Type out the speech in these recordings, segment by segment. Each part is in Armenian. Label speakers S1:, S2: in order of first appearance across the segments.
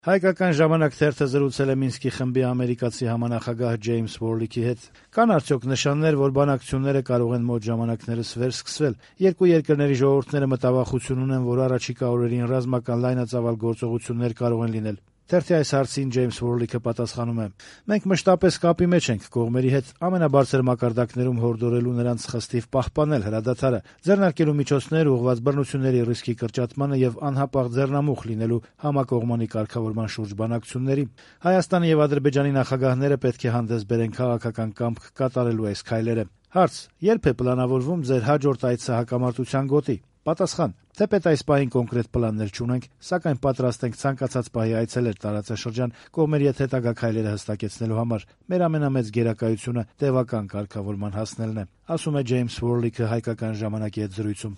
S1: Հայկական ժամանակ թերթը զրուցել է Մինսկի խմբի ամերիկացի համանախագահ Ջեյմս Վորլիքի հետ։ Կան արդյոք նշաններ, որ բանակցությունները կարող են մոտ ժամանակներս վերսկսվել։ Երկու երկրների ժողովուրդները մտավախություն ունեն, որ առաջիկա օրերին ռազմական լայնածավալ գործողություններ կարող են լինել։ Թերթի այս հարցին Ջեյմս Վորլիքը պատասխանում է. «Մենք մշտապես կապի մեջ ենք կողմերի հետ, ամենաբարձր մակարդակներում հորդորելու նրանց խստիվ պահպանել հրադադարը, ձեռնարկելու միջոցներ ուղղված բռնությունների ռիսկի կրճատմանը եւ անհապաղ ձեռնամուխ լինելու համակողմանի կարգավորման շուրջ բանակցությունների։ Հայաստանի եւ Ադրբեջանի նախագահները պետք է հանդես բերեն քաղաքական կամք կատարելու այս քայլերը»։ Հարց. «Երբ է պլանավորվում ձեր հաջորդ այցը հակամարտության գոտի»։ Պատասխան. «Թեպետ այս պահին կոնկրետ պլաններ չունենք, սակայն պատրաստ ենք ցանկացած պահի այցելել տարածաշրջան կողմերի հետ հետագա քայլերը հստակեցնելու համար։ Մեր ամենամեծ գերակայությունը տևական կարգավորման հասնելն է», ասում է Ջեյմս Վորլիքը հայկական ժամանակի հետ զրույցում։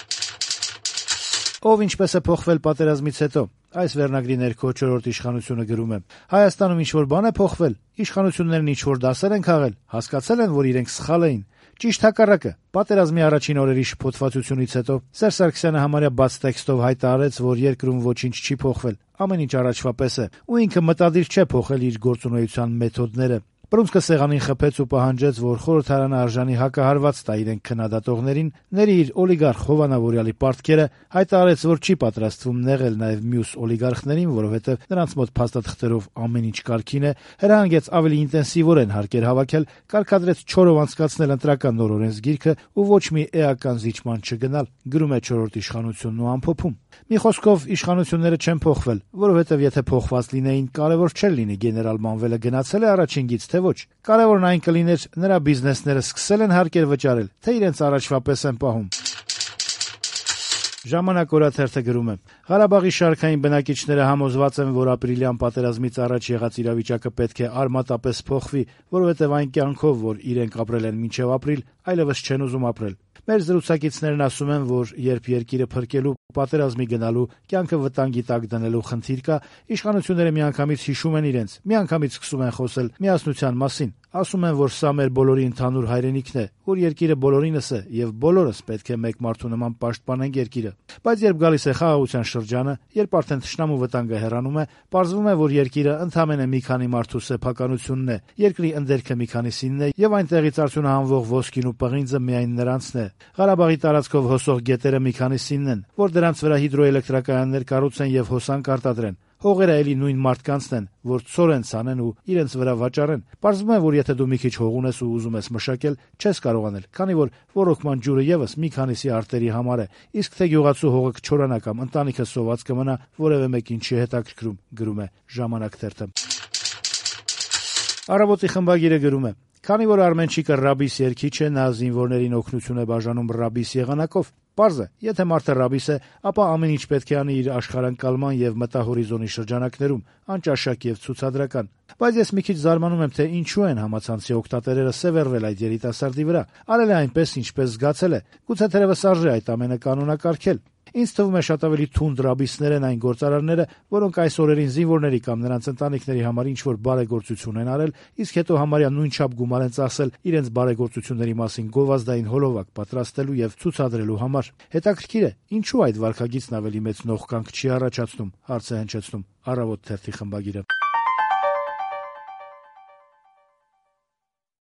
S1: Ով ինչպես է փոխվել պատերազմից հետո։ Այս վերնագրի ներքո «Չորրորդ իշխանությունը» գրում է. «Հայաստանում ինչ-որ բան է փոխվել, իշխանություններն ինչ-որ դասեր են քաղել, հասկացել են, որ իրենք սխալ էին։ Ճիշտ հակառակը, պատերազմի առաջին օրերի շփոթվածությունից հետո Սերժ Սարգսյանը համարյա բաց տեքստով հայտարարեց, որ երկրում ոչինչ չի փոխվել, ամեն ինչ առաջվա պես է, ու ինքը մտադիր չէ փոխել իր գործունեության մեթոդները։ Պռունցքը սեղանին խփեց ու պահանջեց, որ խորհրդարանը արժանի հակահարված տա իրեն քննադատողներին, ների իր օլիգարխ Հովանավորյալի պարտքերը, հայտարարեց, որ չի պատրաստվում նեղել նաև մյուս օլիգարխներին, որովհետև նրանց մոտ փաստաթղթերով ամեն ինչ կարգին է, հրահանգեց ավելի ինտենսիվորեն հարկեր հավաքել, կարգադրեց 4-ով անցկացնել ընտրական նոր օրենսգիրքը ու ոչ մի էական զիջման չգնալ, գրում է «Չորրորդ իշխանությունն» ու ամփոփում։ Մի խոսքով, իշխանությունները չեն փոխվել, որովհետև եթե փոխված լինեին, կարևոր չէր լինի գեներալ Մանվելը գնացել է առաջին գիծ, թե ոչ։ Կարևորն այն կլիներ, նրա բիզնեսները սկսել են հարկեր վճարել, թե իրենց առաջվա պես են պահում։ Ժամանակ օրաթերթը գրում է. «Ղարաբաղի շարքային բնակիչները համոզված են, որ ապրիլյան պատերազմից առաջ եղած իրավիճակը պետք է արմատապես փոխվի, որովհետև այն կյանքով, որ իրենք ապրել են մինչև ապրիլ, այլևս չեն ուզում ապրել։ Մեր զրուցակիցներն ասում են, որ երբ երկիրը փրկելու, պատերազմի գնալու, կյանքը վտանգի տակ դնելու խնդիր կա, իշխանությունները միանգամից հիշում են իրենց, միանգամից սկսում են խոսել միասնության մասին, ասում են, որ սա մեր բոլորի ընդհանուր հայրենիքն է, որ երկիրը բոլորինս է եւ բոլորս պետք է մեկ մարդու նման պաշտպանենք երկիրը։ Բայց երբ գալիս է խաղաղության շրջանը, երբ արդեն թշնամու վտանգը հեռանում է, պարզվում է, որ երկիրը ընդհանրապես մի քանի մարդու սեփականությունն է, երկրի ընդերքը մի քանիսինն է եւ այնտեղից արդյունահանվող ոսկին ու պղինձը միայն նրանցն է։ Ղարաբաղի տարածքով հոսող գետերը մի քանիսինն են, որ դրանց վրա հիդրոէլեկտրակայաններ կառուցեն եւ հոսանք արտադրեն։ Հողերը էլի նույն մարդկանցն են, որ ծոր են ցանեն ու իրենց վրա վաճառեն։ Պարզվում է, որ եթե դու մի քիչ հող ունես ու ուզում ես մշակել, չես կարող անել, քանի որ ոռոգման ջուրը եւս մի քանիսի արտերի համար է, իսկ թե գյուղացու հողը կչորանա կամ ընտանիքը սոված կմնա, որևէ մեկին չի հետաքրքրում, գրում է Ժամանակ թերթը։ Առավոտի խմբագիրը գրում է. «Քանի որ Արմենչիկը ռաբիս երգիչ է, նա զինվորներին օգնություն է բաժանում ռաբիս եղանակով։ Պարզ է, եթե մարդը ռաբիս է, ապա ամեն ինչ պետք է անի իր աշխարհանկալման եւ մտահորիզոնի շրջանակներում, անճաշակ եւ ցուցադրական։ Բայց ես մի քիչ զարմանում եմ, թե ինչու են համացանցի օգտատերերը սևեռվել այդ երիտասարդի վրա, արել է այնպես, ինչպես զգացել է։ Գուցե թերևս արժե այդ ամենը կանոնակարգել։ Ինձ թվում է շատ ավելի թունդ ռաբիսներ են այն գործարարները, որոնք այս օրերին զինվորների կամ նրանց ընտանիքների համար ինչ-որ բարեգործություն են արել, իսկ հետո համարյա նույնչափ գումար են ծախսել իրենց բարեգործությունների մասին գովազդային հոլովակ պատրաստելու եւ ցուցադրելու համար։ Հետաքրքիր է, ինչու այդ վարքագիծն ավելի մեծ նողկանք չի առաջացնում, հարց է հնչեցնում Առավոտ թերթի խմբագիրը։